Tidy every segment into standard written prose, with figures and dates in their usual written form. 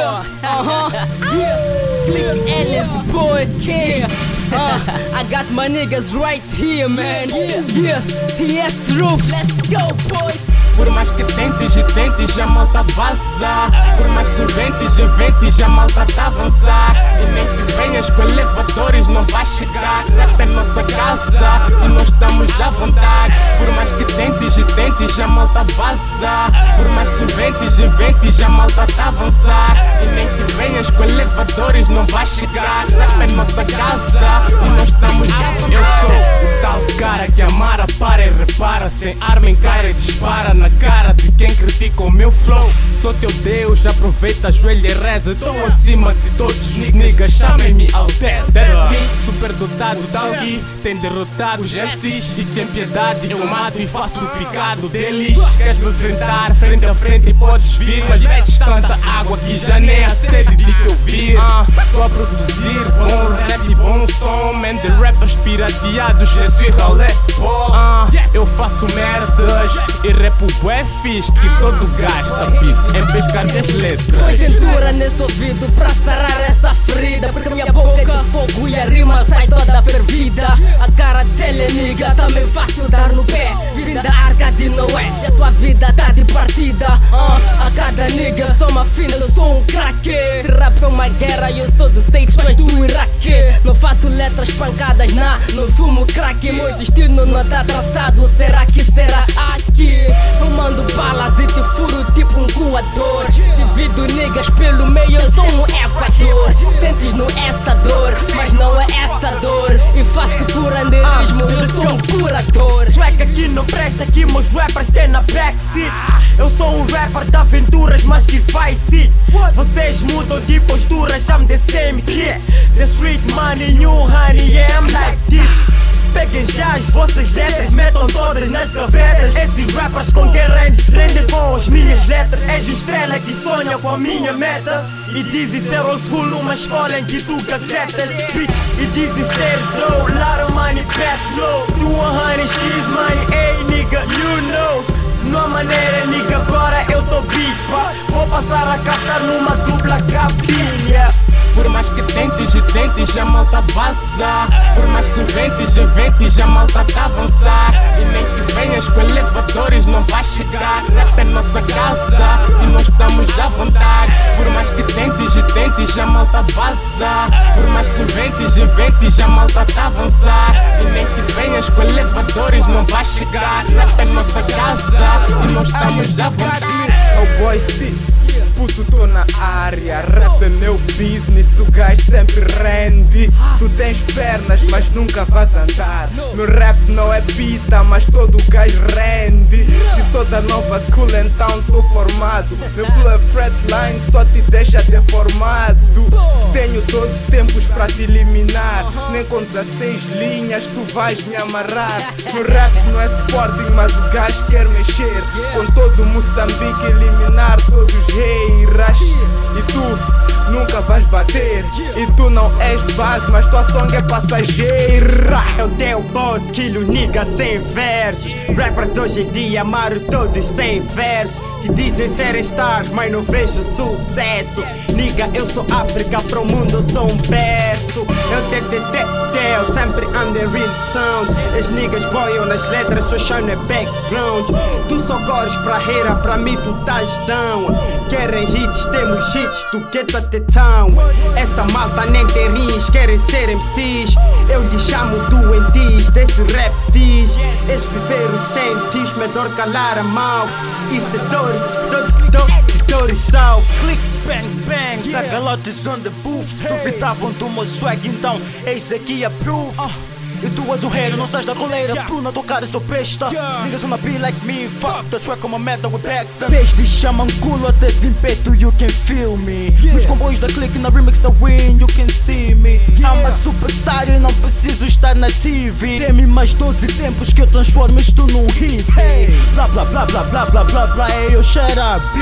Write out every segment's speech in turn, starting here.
Click Ellis Podcast. I got my niggas right here, man. TS Roof, let's go, boys. Por mais que tentes e tentes, a malta vaza. Por mais que inventes e inventes, a malta tá a avançar. E nem que venhas com elevadores, não vai chegar. Rap é nossa casa e nós estamos à vontade. Por mais que tentes e tentes, a malta vaza. Por mais que inventes e inventes, a malta tá a avançar. E nem que venhas com elevadores, não vai chegar. Rap é nossa casa e nós estamos à vontade. Eu sou o tal cara que amara, para e repara. Sem arma encara e dispara na cara de quem critica o meu flow. Sou teu Deus, aproveita, ajoelha e reza. Estou acima de todos os niggas, chamem-me Altesse. Superdotado, tal que tem derrotado os MCs. E sem piedade eu mato e faço o picado deles. Queres me enfrentar frente a frente e podes vir, mas metes tanta água que já nem há sede de te ouvir. Estou a produzir bom rap e bom som. Man, de rappers pirateados, je suis ralé. Eu faço merdas e rapo bué fixe que todo gasta bis em pescar das letras. Põe tentura nesse ouvido pra sarar essa ferida, porque minha boca é de fogo e a rima sai toda fervida. A cara de Seleniga também faço dar no pé. Vim da arca de Noé e a tua vida tá de partida. A cada nigga sou uma fina, eu sou um craque. Se rap é uma guerra e eu estou do stage, tu és do Iraque. Não faço letras pancadas, não fumo crack. Meu destino não tá traçado, será que será aqui? Eu mando balas e te furo tipo um coador. Divido niggas pelo meio, eu sou um equador. Sentes no essa dor, mas não é essa dor. E faço curanderismo, eu sou um curador. Swag aqui não presta, aqui meus rappers têm na backseat. Eu sou um rapper de aventuras, mas que faz sim. Vocês mudam de postura, I'm the same kid. The street money, new honey, yeah, I'm like this. Peguem já as vossas letras, metam todas nas gavetas. Esses rappers com quem rendem com as minhas letras. És o estrela que sonha com a minha meta. E dizem ser old school numa escola em que tu gazetas. Bitch, e dizem ter flow, lot of money, pass slow. 200x money, hey nigga, you know. Não há maneira, nigga, agora eu tô bipa. Vou passar a captar numa dupla capinha. Por mais que tentes e tentes, a malta vaza. Por mais que inventes e inventes, a malta tá a avançar. E nem que venhas com elevadores, não vai chegar. Rap é nossa casa e nós estamos à vontade. Por mais que tentes e tentes, a malta vaza. Por mais que inventes e inventes, a malta tá a avançar. E nem que venhas com elevadores, não vai chegar. Rap é nossa casa e nós estamos à vontade. Oh boy, sim. Puto, tô na área, rap é meu business, o gajo sempre rende. Tu tens pernas, mas nunca vais andar. Meu rap não é pita, mas todo gajo rende. Se sou da nova school, então tô formado. Meu flow é flatline, só te deixa deformado. Tenho 12 tempos pra te eliminar. Nem com 16 linhas tu vais me amarrar. Meu rap não é Sporting, mas o gajo quer mexer. Com todo Moçambique eliminar todos os reis. E tu nunca vais bater. E tu não és base, mas tua song é passageira. Eu tenho boss, quilo nigga sem versos. Rappers de hoje em dia amaram todos sem versos. Que dizem serem stars, mas não vejo sucesso. Nigga, eu sou África, pro mundo eu sou um berço. Eu sempre ando em real sound. As niggas boiam nas letras, só shine é background. Tu só corres pra reira, pra mim tu estás down. Querem hits, temos hits, tu get the town. Essa malta nem tem rins, querem ser MCs. Eu lhes chamo doentis, desse rap diz. Eles viveram sem tis, melhor calar a mão. Isso é dor e sal. Click, bang, bang, Zagalotes on the booth. Duvidavam do meu swag, então eis aqui a proof. E tu és o rei, não sais da coleira. Tu na tua cara sou besta. Niggas wanna be like me, fuck the track on my metal with Paxson. Desde chamam culo até Zimpeto, you can feel me. Nos comboios da click, na remix da Win, you can see me. I'm a superstar e não preciso estar na TV. Dê-me mais 12 tempos que eu transformo isto num hit. Blá blá blá blá blá blá blá blá, hey, eu shut up, bitch.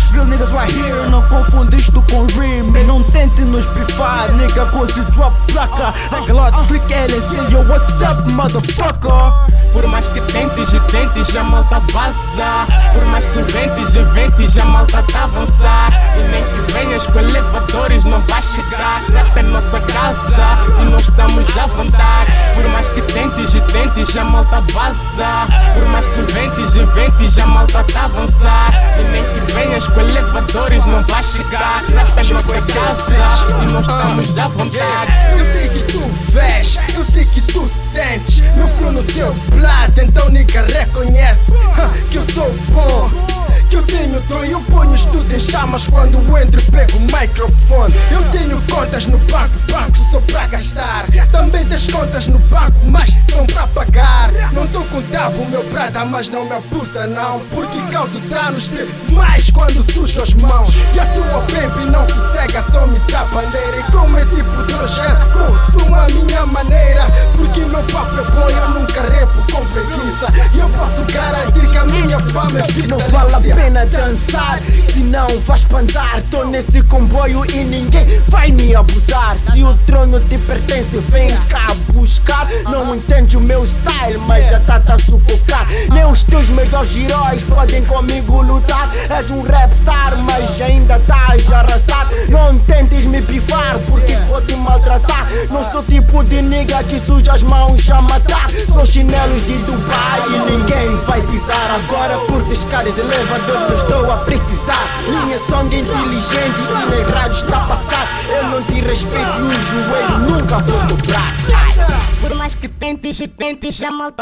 Real niggas right here, não confunde isto com rime. Não tente nos pifar, nigga, cause you drop placa. I got trick LSC, yo, what's up, motherfucker? Por mais que tentes e tentes, a malta vaza. Por mais que inventes e inventes, a malta tá a avançar. E nem que venhas com elevadores, não vai chegar. Rap é nossa casa e nós estamos à vontade. Por mais que tentes e tentes, a malta vaza. Por mais que inventes e inventes, a malta tá a avançar. E nem que venhas com elevadores, não vai chegar. Rap é nossa casa e nós estamos à vontade. Eu sei que tu vês, eu sei que tu sentes meu flow no teu blood, então nigga reconhece que eu sou bom, que eu tenho dom. Eu ponho tudo em chamas quando entro e pego o microfone. Eu tenho contas no banco, banco só pra gastar. Também tens contas no banco, mas são pra pagar. Não tô com tabo, meu prata, mas não me abusa não, porque causo danos demais quando sujo as mãos. E a tua baby não sossega, só me dá bandeira. E como é tipo droga, consumo a minha maneira, porque meu papo é bom, eu nunca repo com preguiça. E eu posso garantir que a minha fama é vitalícia. Não vale a pena dançar, se não vais panzar. Tô nesse comboio e ninguém vai me abusar. Se o trono te pertence, vem cá buscar. Não entende o meu style, mas já tá a sufocar. Nem os teus melhores heróis podem comigo lutar. És um rap star, mas ainda estás a arrastar. Não tentes me pifar, porque vou te maltratar. Não sou tipo de nigga que suja as mãos a matar. Sou chinelos de Dubai e ninguém vai pisar. Agora curto escadas de elevadores, não estou a precisar. Minha song é inteligente e nem rádio está a passar. Eu não te respeito e o joelho nunca vou dobrar. Por mais que tentes e tentes, a malta vaza.